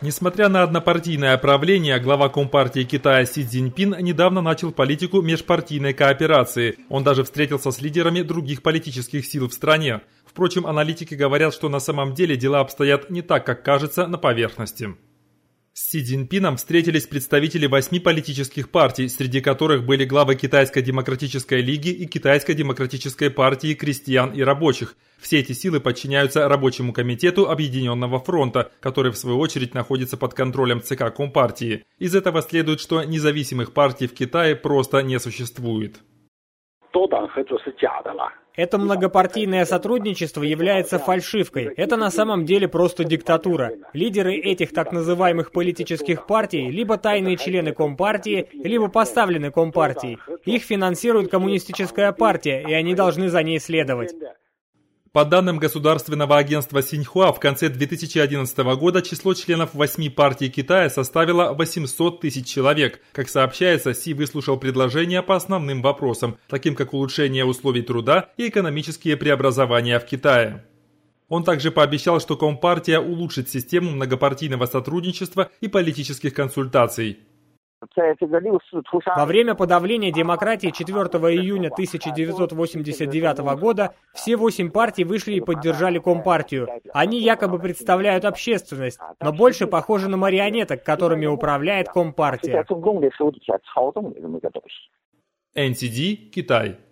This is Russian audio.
Несмотря на однопартийное правление, глава Компартии Китая Си Цзиньпин недавно начал политику межпартийной кооперации. Он даже встретился с лидерами других политических сил в стране. Впрочем, аналитики говорят, что на самом деле дела обстоят не так, как кажется на поверхности. С Си Цзиньпином встретились представители 8 политических партий, среди которых были главы Китайской демократической лиги и Китайской демократической партии крестьян и рабочих. Все эти силы подчиняются Рабочему комитету Объединенного фронта, который в свою очередь находится под контролем ЦК Компартии. Из этого следует, что независимых партий в Китае просто не существует. Это многопартийное сотрудничество является фальшивкой. Это на самом деле просто диктатура. Лидеры этих так называемых политических партий либо тайные члены Компартии, либо поставлены Компартией. Их финансирует коммунистическая партия, и они должны за ней следовать. По данным государственного агентства Синьхуа, в конце 2011 года число членов 8 партий Китая составило 800 тысяч человек. Как сообщается, Си выслушал предложения по основным вопросам, таким как улучшение условий труда и экономические преобразования в Китае. Он также пообещал, что Компартия улучшит систему многопартийного сотрудничества и политических консультаций. Во время подавления демократии 4 июня 1989 года все 8 партий вышли и поддержали Компартию. Они якобы представляют общественность, но больше похожи на марионеток, которыми управляет Компартия. NTD, Китай.